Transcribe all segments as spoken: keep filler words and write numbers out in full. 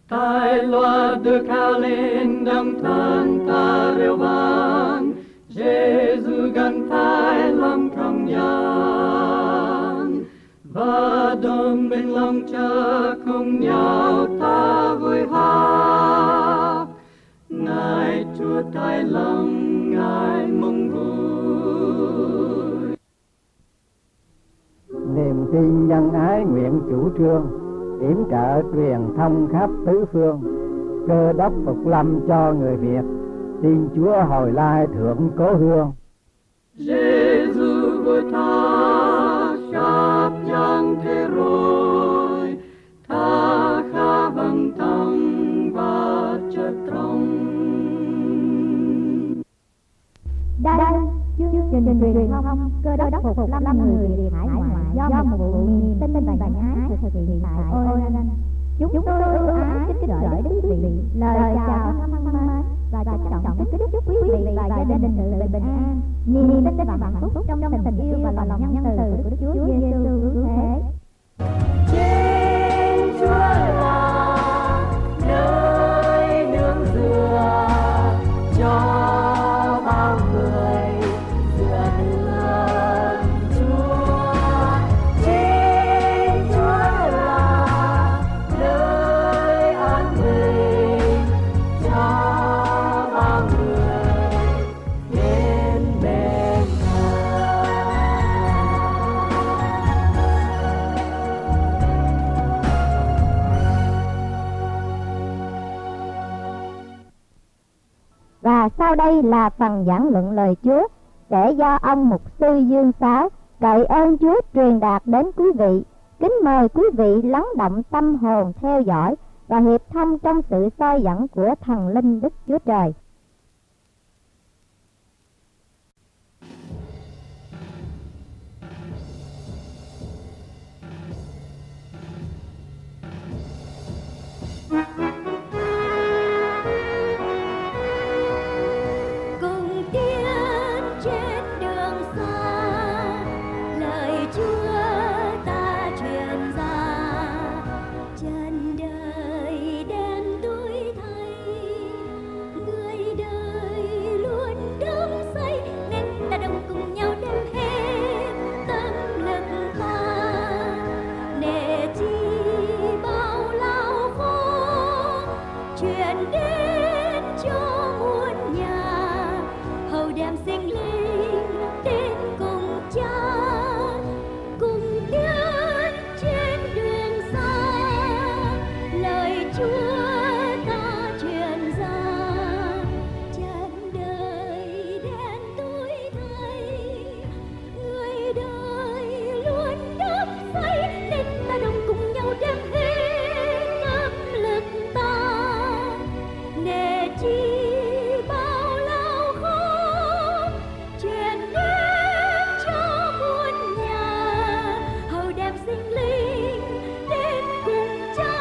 Tai loa được cao lên đồng thân ta reo vang, Giêsu gần tai lòng trong gian, và đồng bên lòng cha cùng nhau ta vui hát. Ngài Chúa tai lòng Ngài mong vui. Niềm tin nhân ái nguyện chủ trương, yểm trợ truyền thông khắp tứ phương, Cơ Đốc phục lâm cho người Việt, tin Chúa hồi lai thượng cố hương. Giêsu vừa tha khắp nhân thế rồi, tha khá bằng tâm và chất trong. Đây chương trình truyền thông Cơ Đốc phục lâm người Việt hải ngoại do một vụ niềm tin và nhân ái thực hiện tại Oregon. Chúng tôi ưu ái kính gửi đến quý vị lời chào thân mến và trân trọng kính chúc quý vị và gia đình sự bình an, niềm tin và hạnh phúc trong tình yêu và lòng nhân từ của Chúa Giêsu cứu thế. Trên Chúa là nơi nương dựa cho bao người dựa nương Chúa. Trên Chúa là nơi an bình cho bao người đến bên Ngài. Và sau đây là phần giảng luận lời Chúa sẽ do ông mục sư Dương Sáu cậy ơn Chúa truyền đạt đến quý vị. Kính mời quý vị lắng động tâm hồn theo dõi và hiệp thông trong sự soi dẫn của thần linh Đức Chúa Trời. Cùng tiến trên đường xa, lời Chúa ta truyền ra, chân đời đen tối thay, người đời luôn đắm say, nên ta đồng cùng nhau đem hết tâm lực ta, để chi bao lao khổ truyền đến cho muôn nhà, hầu đem sinh linh đến cùng cha, cùng tiến trên đường xa, lời Chúa ta truyền ra, chân đời đen tối thay, người đời luôn đắm say, nên ta đồng cùng nhau đem hết tâm lực ta, để chi bao lao khổ truyền đến cho muôn nhà, hầu đem sinh linh đến cùng cha.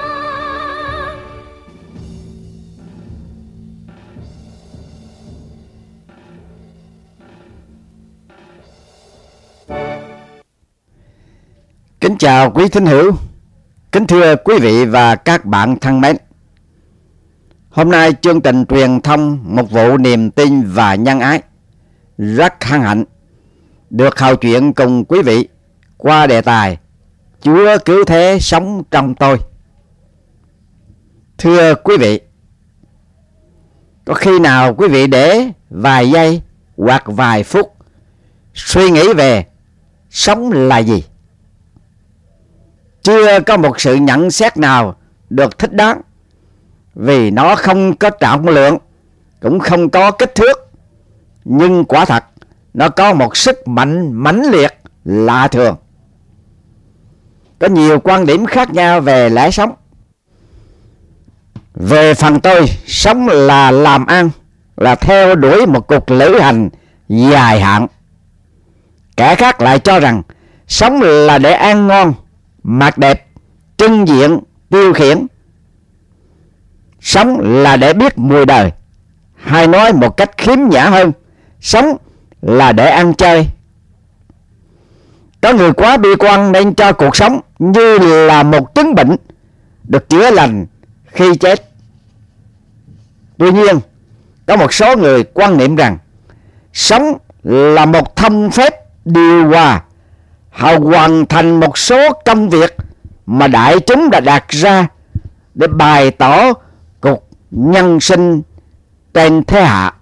Kính chào quý thính hữu, kính thưa quý vị và các bạn thân mến. Hôm nay chương trình truyền thông một vụ niềm tin và nhân ái rất hân hạnh được hầu chuyện cùng quý vị qua đề tài Chúa cứu thế sống trong tôi. Thưa quý vị, có khi nào quý vị để vài giây hoặc vài phút suy nghĩ về sống là gì? Chưa có một sự nhận xét nào được thích đáng, vì nó không có trọng lượng, cũng không có kích thước, nhưng quả thật nó có một sức mạnh mãnh liệt lạ thường. Có nhiều quan điểm khác nhau về lẽ sống. Về phần tôi, sống là làm ăn, là theo đuổi một cuộc lữ hành dài hạn. Kẻ khác lại cho rằng sống là để ăn ngon, mặc đẹp, trưng diện, tiêu khiển. Sống là để biết mùi đời, hay nói một cách khiếm nhã hơn, sống là để ăn chơi. Có người quá bi quan nên cho cuộc sống như là một chứng bệnh được chữa lành khi chết. Tuy nhiên, có một số người quan niệm rằng sống là một thông phép điều hòa, họ hoàn thành một số công việc mà đại chúng đã đặt ra để bày tỏ cuộc nhân sinh trên thế hạ.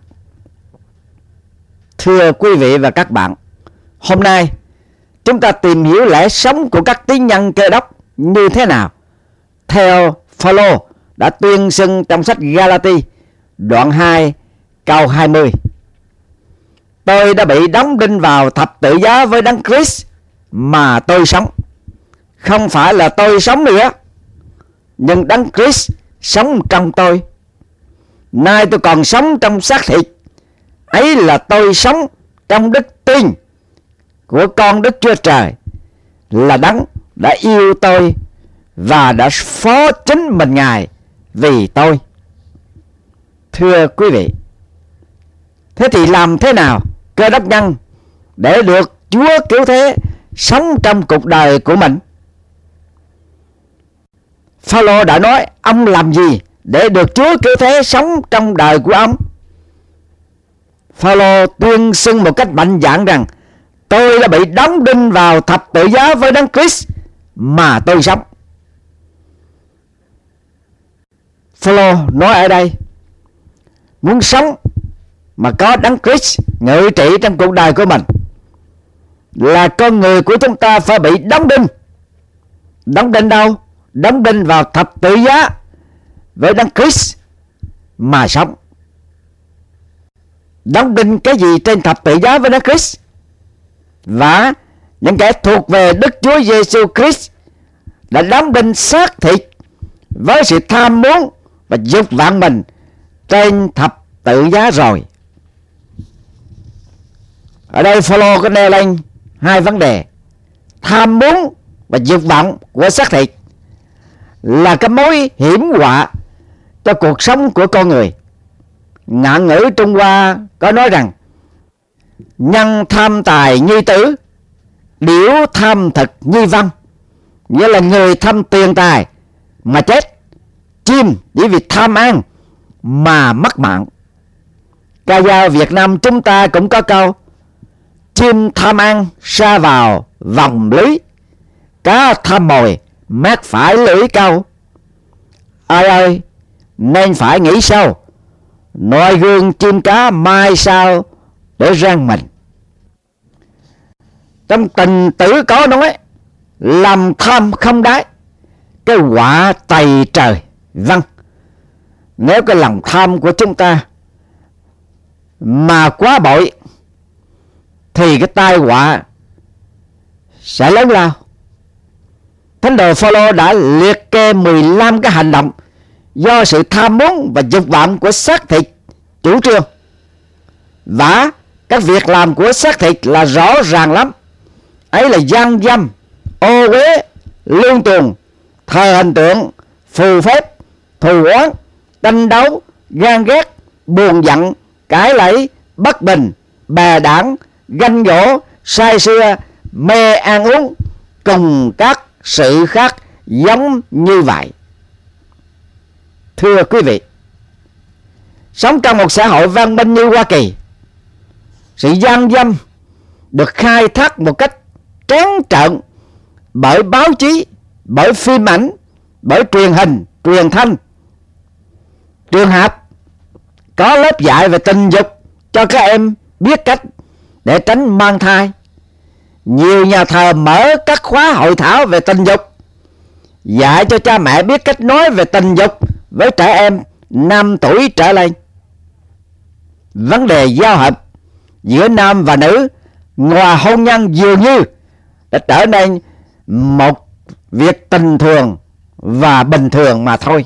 Thưa quý vị và các bạn, hôm nay chúng ta tìm hiểu lẽ sống của các tín nhân Cơ Đốc như thế nào, theo Phaolô đã tuyên xưng trong sách Galati đoạn hai câu hai mươi. Tôi đã bị đóng đinh vào thập tự giá với Đấng Christ mà tôi sống. Không phải là tôi sống nữa, nhưng Đấng Christ sống trong tôi. Nay tôi còn sống trong xác thịt, ấy là tôi sống trong đức tin của con Đức Chúa Trời, là Đấng đã yêu tôi và đã phó chính mình Ngài vì tôi. Thưa quý vị, thế thì làm thế nào Cơ Đốc nhân để được Chúa cứu thế sống trong cuộc đời của mình? Phaolô đã nói ông làm gì để được Chúa cứu thế sống trong đời của ông. Phaolô tuyên xưng một cách mạnh dạn rằng tôi đã bị đóng đinh vào thập tự giá với Đấng Christ mà tôi sống. Phaolô nói ở đây, muốn sống mà có Đấng Christ ngự trị trong cuộc đời của mình, là con người của chúng ta phải bị đóng đinh. Đóng đinh đâu? Đóng đinh vào thập tự giá với Đấng Christ mà sống. Đóng đinh cái gì trên thập tự giá với Đấng Christ? Và những kẻ thuộc về Đức Chúa Giêsu Christ đã đóng đinh xác thịt với sự tham muốn và dục vọng mình trên thập tự giá rồi. Ở đây Phaolô có nêu lên hai vấn đề. Tham muốn và dục vọng của xác thịt là cái mối hiểm họa cho cuộc sống của con người. Ngạn ngữ Trung Hoa có nói rằng nhân tham tài như tử, điểu tham thực như văn, nghĩa là người tham tiền tài mà chết, chim chỉ vì tham ăn mà mất mạng. Ca dao Việt Nam chúng ta cũng có câu chim tham ăn sa vào vòng lưới, cá tham mồi mát phải lưỡi câu. Ai ơi, nên phải nghĩ sâu, noi gương chim cá mai sao để rang mình. Trong Tình Tử có nói làm tham không đáy, cái họa tày trời. Vâng, nếu cái lòng tham của chúng ta mà quá bội thì cái tai họa sẽ lớn lao. Thánh đồ Phaolô đã liệt kê mười lăm cái hành động do sự tham muốn và dục vọng của xác thịt chủ trương, và các việc làm của xác thịt là rõ ràng lắm. Ấy là gian dâm, ô uế, lương tuồng, thờ hình tượng, phù phép, thù oán, tranh đấu, ghen ghét, buồn giận, cãi lẫy, bất bình, bè đảng, ganh gỗ, say sưa, mê ăn uống, cùng các sự khác giống như vậy. Thưa quý vị, sống trong một xã hội văn minh như Hoa Kỳ, sự gian dâm được khai thác một cách trắng trợn bởi báo chí, bởi phim ảnh, bởi truyền hình, truyền thanh. Trường học có lớp dạy về tình dục cho các em biết cách để tránh mang thai. Nhiều nhà thờ mở các khóa hội thảo về tình dục, dạy cho cha mẹ biết cách nói về tình dục với trẻ em năm tuổi trở lên. Vấn đề giao hợp giữa nam và nữ ngoài hôn nhân dường như đã trở nên một việc tình thường và bình thường mà thôi.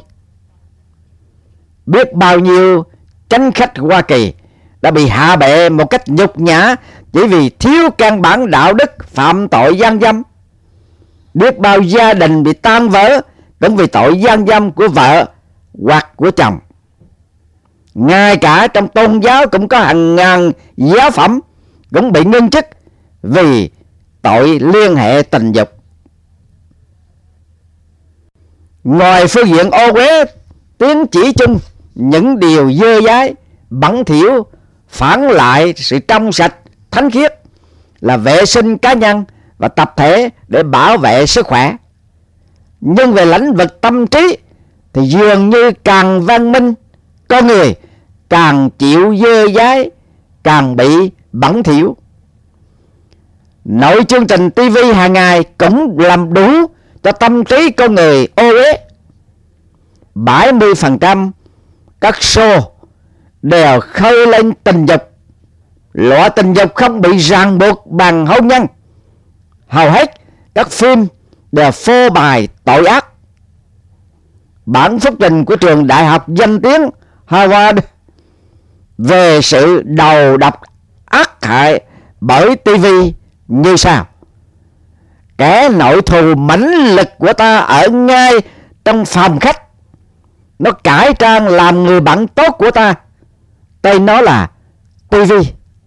Biết bao nhiêu chánh khách Hoa Kỳ đã bị hạ bệ một cách nhục nhã chỉ vì thiếu căn bản đạo đức phạm tội gian dâm. Biết bao gia đình bị tan vỡ cũng vì tội gian dâm của vợ hoặc của chồng. Ngay cả trong tôn giáo cũng có hàng ngàn giáo phẩm cũng bị ngưng chức vì tội liên hệ tình dục. Ngoài phương diện ô uế tiếng chỉ chung những điều dơ dái, bẩn thỉu, phản lại sự trong sạch, thánh khiết, là vệ sinh cá nhân và tập thể để bảo vệ sức khỏe. Nhưng về lĩnh vực tâm trí thì dường như càng văn minh, con người càng chịu dơ dái, càng bị bẩn thỉu. Nội chương trình ti vi hàng ngày cũng làm đủ cho tâm trí con người ô uế. bảy mươi phần trăm các show đều khơi lên tình dục. Loại tình dục không bị ràng buộc bằng hôn nhân. Hầu hết các phim đều phô bày tội ác. Bản phúc trình của trường đại học danh tiếng Harvard về sự đầu độc ác hại bởi ti vi như sau: kẻ nội thù mãnh lực của ta ở ngay trong phòng khách. Nó cải trang làm người bạn tốt của ta. Tên nó là ti vi.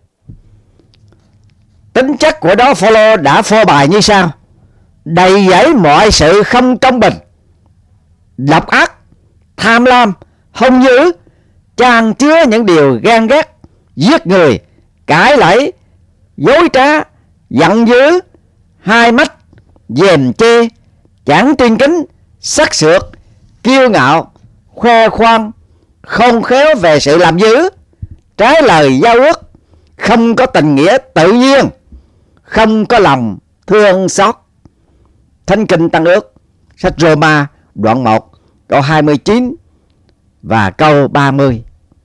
Tính chất của đó Phaolô đã phô bày như sau: đầy dẫy mọi sự không công bình, độc ác, tham lam, hung dữ, tràn chứa những điều ghen ghét, giết người, cãi lẫy, dối trá, giận dữ, hai mắt, dèm chê, chẳng tiên kính, sắc sược, kiêu ngạo, khoe khoang, không khéo về sự làm dữ, trái lời giao ước, không có tình nghĩa tự nhiên, không có lòng thương xót. Thánh Kinh Tăng Ước, sách Roma đoạn một câu hai mươi chín và câu ba mươi.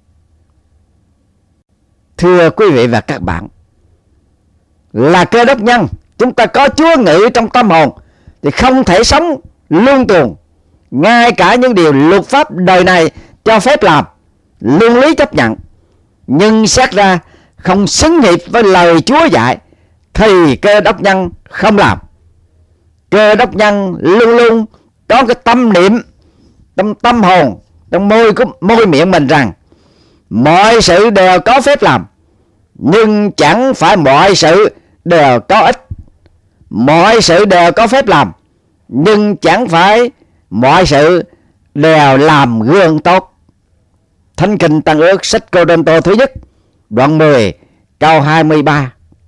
Thưa quý vị và các bạn, là Cơ Đốc nhân, chúng ta có Chúa ngự trong tâm hồn thì không thể sống luân tuồng. Ngay cả những điều luật pháp đời này cho phép làm, luân lý chấp nhận, nhưng xét ra không xứng hiệp với lời Chúa dạy thì Cơ Đốc nhân không làm. Cơ Đốc nhân luôn luôn có cái tâm niệm trong tâm hồn, trong môi của môi miệng mình rằng mọi sự đều có phép làm, nhưng chẳng phải mọi sự đều có ích. Mọi sự đều có phép làm, nhưng chẳng phải mọi sự đều làm gương tốt. Thánh Kinh Tăng Ước, sách Cô-rinh-tô thứ nhất đoạn mười câu hai mươi ba.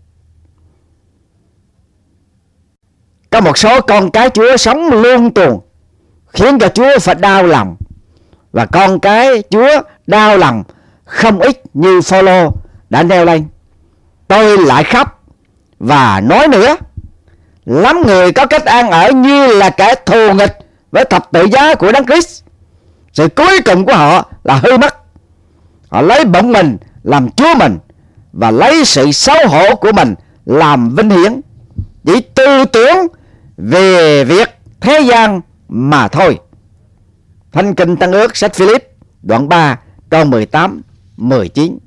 Có một số con cái Chúa sống luân tuồng khiến cho Chúa phải đau lòng, và con cái Chúa đau lòng không ít như Phaolô đã nêu lên. Tôi lại khóc và nói nữa, lắm người có cách ăn ở như là kẻ thù nghịch với thập tự giá của Đấng Christ. Sự cuối cùng của họ là hư mất. Họ lấy bụng mình làm Chúa mình và lấy sự xấu hổ của mình làm vinh hiển, chỉ tư tưởng về việc thế gian mà thôi. Thánh Kinh Tăng Ước, sách Philip đoạn ba câu mười tám mười chín.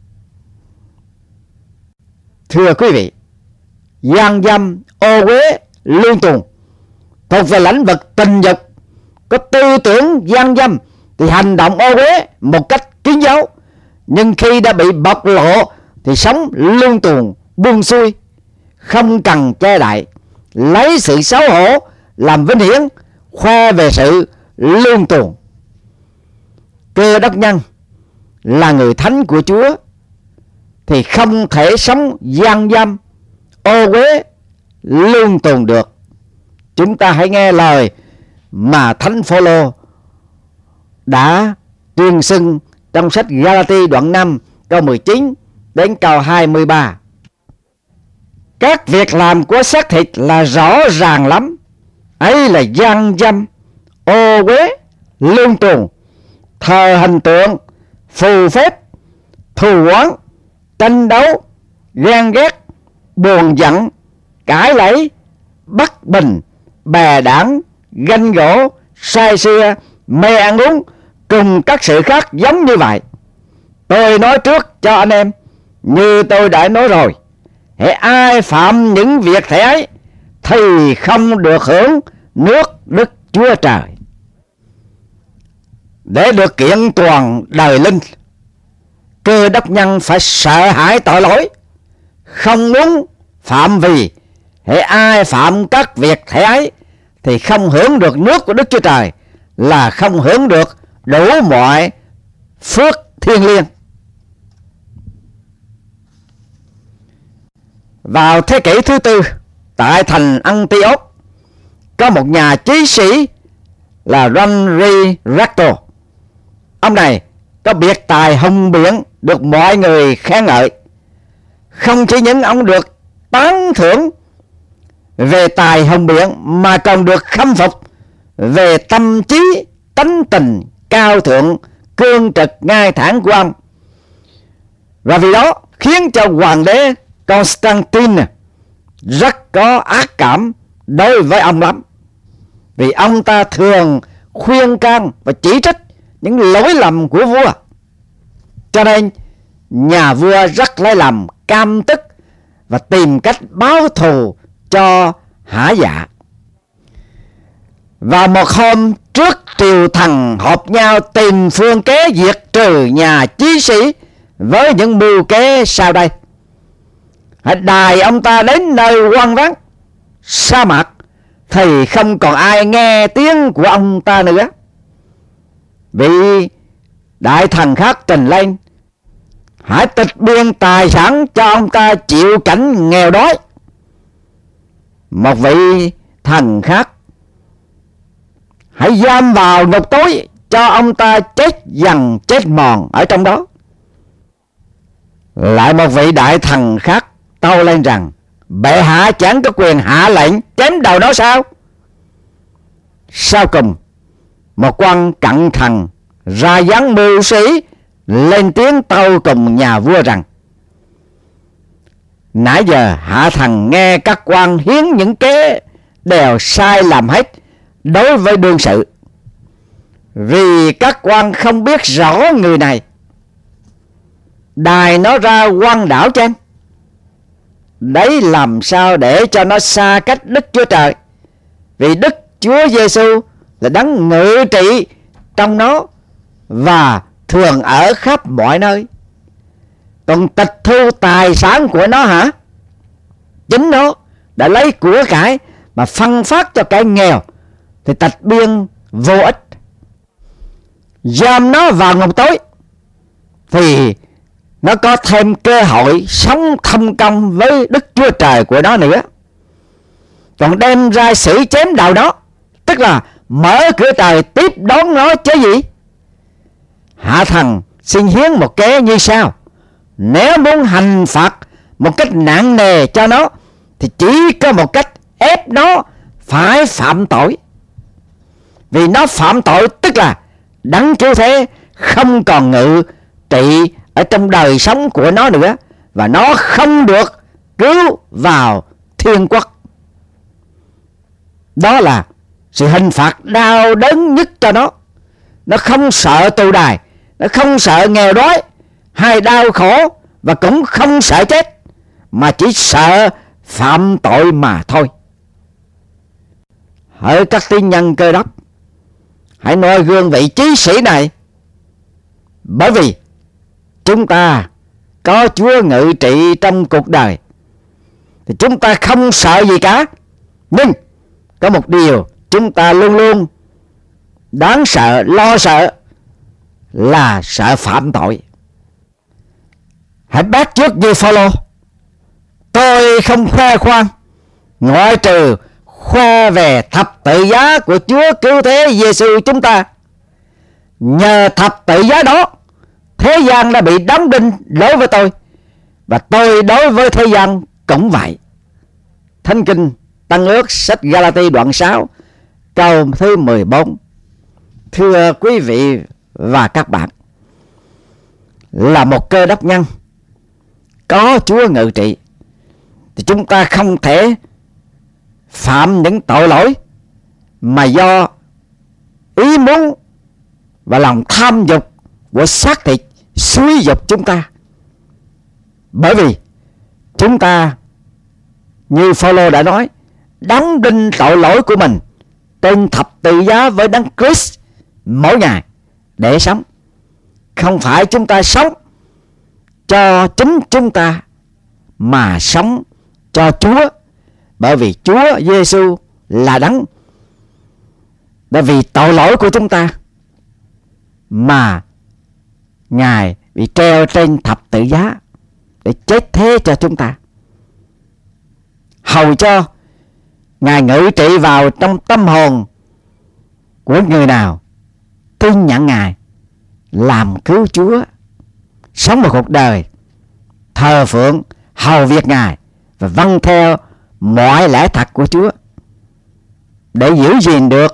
Thưa quý vị, gian dâm, ô uế, luân tuồng thuộc về lĩnh vực tình dục. Có tư tưởng gian dâm thì hành động ô uế một cách kín dấu, nhưng khi đã bị bộc lộ thì sống luân tuồng buông xuôi, không cần che đậy, lấy sự xấu hổ làm vinh hiển, khoe về sự luân tuồng. Cơ Đốc nhân là người thánh của Chúa thì không thể sống gian dâm, ô uế, luân tuồng được. Chúng ta hãy nghe lời mà Thánh Phaolô đã tuyên xưng trong sách Ga-la-ti đoạn năm câu mười chín đến câu hai mươi ba. Các việc làm của xác thịt là rõ ràng lắm, ấy là gian dâm, ô uế, luân tuồng, thờ hình tượng, phù phép, thù oán, tranh đấu, ghen ghét, buồn giận, cãi lẫy, bất bình, bè đảng, ganh gỗ, say sưa, mê ăn uống, cùng các sự khác giống như vậy. Tôi nói trước cho anh em, như tôi đã nói rồi, hễ ai phạm những việc thế ấy thì không được hưởng nước Đức Chúa Trời. Để được kiện toàn đời linh, Cơ Đốc nhân phải sợ hãi tội lỗi, không muốn phạm, vì hễ ai phạm các việc thế ấy thì không hưởng được nước của Đức Chúa Trời, là không hưởng được đủ mọi phước thiêng liêng. Vào thế kỷ thứ tư, tại thành Antioch, có một nhà trí sĩ là Henri Recto. Ông này có biệt tài hùng biện được mọi người khen ngợi. Không chỉ những ông được tán thưởng về tài hùng biện mà còn được khâm phục về tâm trí tánh tình cao thượng cương trực ngay thẳng của ông. Và vì đó khiến cho hoàng đế Constantine rất có ác cảm đối với ông lắm, vì ông ta thường khuyên can và chỉ trích những lỗi lầm của vua. Cho nên nhà vua rất lấy làm căm tức và tìm cách báo thù cho hả dạ. Và một hôm trước triều thần họp nhau tìm phương kế diệt trừ nhà chí sĩ với những mưu kế sau đây. Hãy đài ông ta đến nơi hoang vắng sa mạc thì không còn ai nghe tiếng của ông ta nữa. Vị đại thần khác trình lên: hãy tịch biên tài sản cho ông ta chịu cảnh nghèo đói. Một vị thần khác: hãy giam vào ngục tối cho ông ta chết dần chết mòn ở trong đó. Lại một vị đại thần khác tâu lên rằng: bệ hạ chẳng có quyền hạ lệnh chém đầu đó sao? Sau cùng, một quan cận thần ra dáng mưu sĩ lên tiếng tâu cùng nhà vua rằng: nãy giờ hạ thần nghe các quan hiến những kế đều sai lầm hết đối với đương sự, vì các quan không biết rõ người này, đài nó ra quan đảo trên. Đấy làm sao để cho nó xa cách Đức Chúa Trời, vì Đức Chúa Giêsu là đấng ngự trị trong nó và thường ở khắp mọi nơi. Còn tịch thu tài sản của nó hả? Chính nó đã lấy của cải mà phân phát cho kẻ nghèo thì tịch biên vô ích. Giam nó vào ngục tối thì nó có thêm cơ hội sống thâm công với Đức Chúa Trời của nó nữa. Còn đem ra xử chém đầu nó, tức là mở cửa trời tiếp đón nó chứ gì. Hạ thần xin hiến một kế như sau: nếu muốn hành phạt một cách nặng nề cho nó thì chỉ có một cách, ép nó phải phạm tội. Vì nó phạm tội tức là đấng cứu thế không còn ngự trị ở trong đời sống của nó nữa, và nó không được cứu vào thiên quốc. Đó là sự hình phạt đau đớn nhất cho nó. Nó không sợ tù đài, nó không sợ nghèo đói hay đau khổ, và cũng không sợ chết, mà chỉ sợ phạm tội mà thôi. Hỡi các tín nhân Cơ Đốc, hãy noi gương vị chí sĩ này, bởi vì chúng ta có Chúa ngự trị trong cuộc đời thì chúng ta không sợ gì cả. Nhưng có một điều chúng ta luôn luôn đáng sợ, lo sợ, là sợ phạm tội. Hãy bắt chước như Phao-lô: tôi không khoe khoang ngoại trừ khoe về thập tự giá của Chúa cứu thế Giêsu chúng ta. Nhờ thập tự giá đó, thế gian đã bị đóng đinh đối với tôi, và tôi đối với thế gian cũng vậy. Thánh Kinh Tăng Ước sách Ga-la-ti đoạn sáu câu thứ mười bốn. Thưa quý vị và các bạn, là một Cơ Đốc nhân có Chúa ngự trị thì chúng ta không thể phạm những tội lỗi mà do ý muốn và lòng tham dục của xác thịt xúi dục chúng ta. Bởi vì chúng ta, như Phao-lô đã nói, đóng đinh tội lỗi của mình trên thập tự giá với Đấng Christ mỗi ngày để sống. Không phải chúng ta sống cho chính chúng ta, mà sống cho Chúa, bởi vì Chúa Giêsu là đấng đã vì tội lỗi của chúng ta mà Ngài bị treo trên thập tự giá để chết thế cho chúng ta, hầu cho Ngài ngự trị vào trong tâm hồn của người nào tin nhận Ngài làm cứu Chúa, sống một cuộc đời thờ phượng hầu việc Ngài và vâng theo mọi lẽ thật của Chúa, để giữ gìn được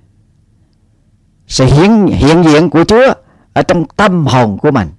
sự hiện, hiện diện của Chúa ở trong tâm hồn của mình.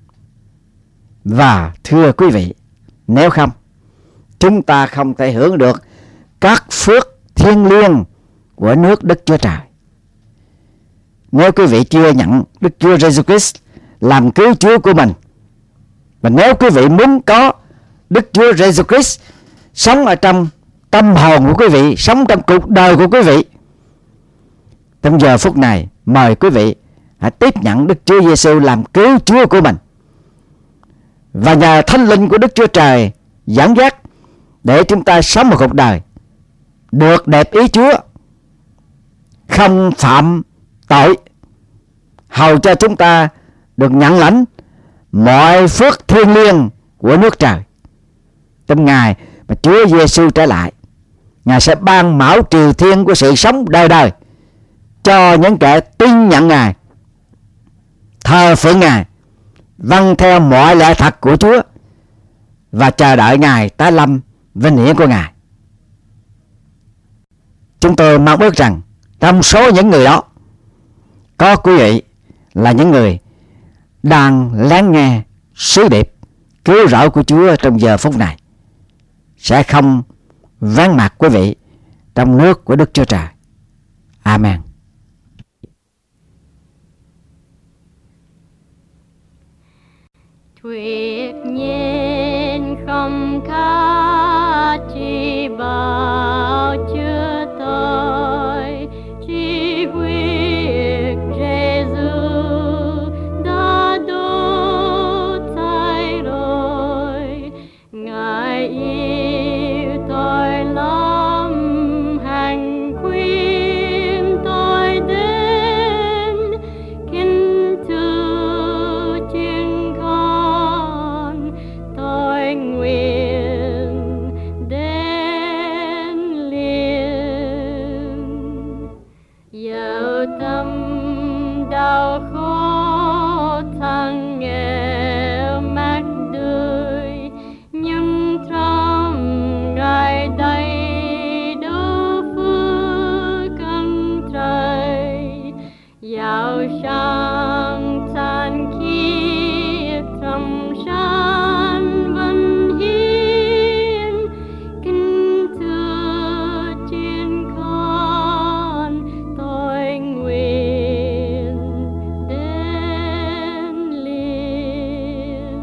Và thưa quý vị, nếu không, chúng ta không thể hưởng được các phước thiêng liêng của nước Đức Chúa Trời. Nếu quý vị chưa nhận Đức Chúa Giêsu Christ làm cứu Chúa của mình, và nếu quý vị muốn có Đức Chúa Giêsu Christ sống ở trong tâm hồn của quý vị, sống trong cuộc đời của quý vị, trong giờ phút này, mời quý vị hãy tiếp nhận Đức Chúa Giêsu làm cứu Chúa của mình, và nhờ Thánh Linh của Đức Chúa Trời dẫn dắt để chúng ta sống một cuộc đời được đẹp ý Chúa, không phạm tội, hầu cho chúng ta được nhận lãnh mọi phước thiêng liêng của nước trời. Trong ngày mà Chúa Giêsu trở lại, Ngài sẽ ban mão triều thiên của sự sống đời đời cho những kẻ tin nhận Ngài, thờ phượng Ngài, vâng theo mọi lẽ thật của Chúa và chờ đợi Ngài tái lâm vinh hiển của Ngài. Chúng tôi mong ước rằng trong số những người đó có quý vị là những người đang lắng nghe sứ điệp cứu rỗi của Chúa trong giờ phút này, sẽ không vắng mặt quý vị trong nước của Đức Chúa Trời. Amen. Tuyệt nhiên không khác chi bao chưa tôi, chỉ huyết Giêsu đã đổ thay rồi. Ngài yêu tôi lắm, hằng khuyên tôi đến kính thưa chiên con, tôi nguyện đến liền. Dẫu tâm đau khổ thăng nghèo mắc đời, nhưng trong Ngài đầy đủ phước ân trời. Dạo sáng than khiết trong san vân hiến, kính thưa chiên con, tôi nguyện đến liền.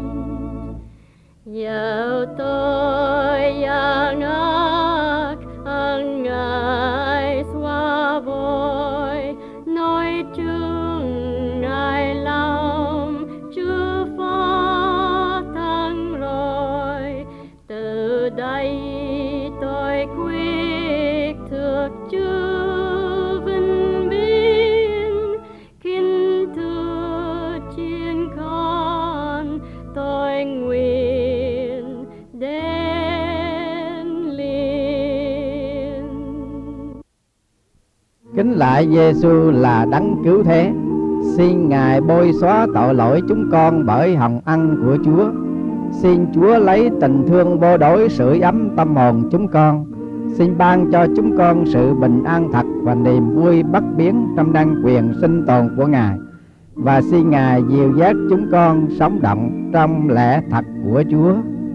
Dẫu tôi gian ác ân Ngài xóa vội, nói chương Ngài lòng chưa phó thăng rồi. Từ đây tôi quyết thực Chúa vinh biên, kính thưa chiên con, tôi nguyện đến liền. Kính lạy Giêsu là đấng cứu thế, xin Ngài bôi xóa tội lỗi chúng con bởi hồng ân của Chúa. Xin Chúa lấy tình thương vô đối sưởi ấm tâm hồn chúng con. Xin ban cho chúng con sự bình an thật và niềm vui bất biến trong năng quyền sinh tồn của Ngài. Và xin Ngài dìu dắt chúng con sống động trong lẽ thật của Chúa.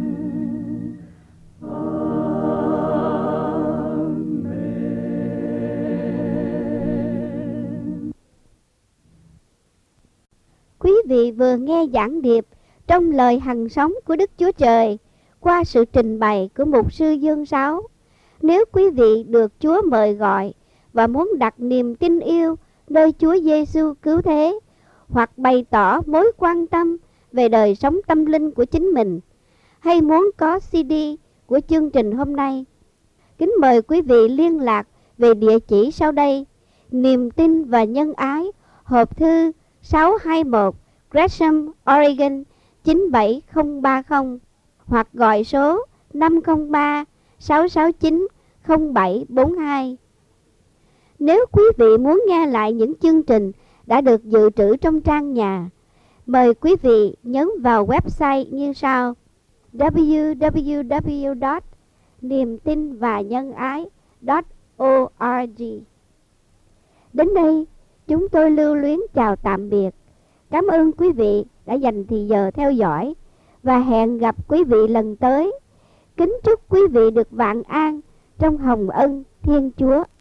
Quý vị vừa nghe giảng điệp trong lời hằng sống của Đức Chúa Trời qua sự trình bày của mục sư Dương Sáu. Nếu quý vị được Chúa mời gọi và muốn đặt niềm tin yêu nơi Chúa Giêsu cứu thế, hoặc bày tỏ mối quan tâm về đời sống tâm linh của chính mình, hay muốn có xê đê của chương trình hôm nay, kính mời quý vị liên lạc về địa chỉ sau đây: Niềm tin và Nhân Ái, hộp thư sáu hai một Gresham, Oregon chín bảy không ba không hoặc gọi số năm không ba sáu sáu chín không bảy bốn hai. Nếu quý vị muốn nghe lại những chương trình đã được dự trữ trong trang nhà, mời quý vị nhấn vào website như sau: w w w chấm niềm tin và nhân ái chấm org. Đến đây, chúng tôi lưu luyến chào tạm biệt. Cảm ơn quý vị đã dành thời giờ theo dõi và hẹn gặp quý vị lần tới. Kính chúc quý vị được vạn an trong hồng ân Thiên Chúa.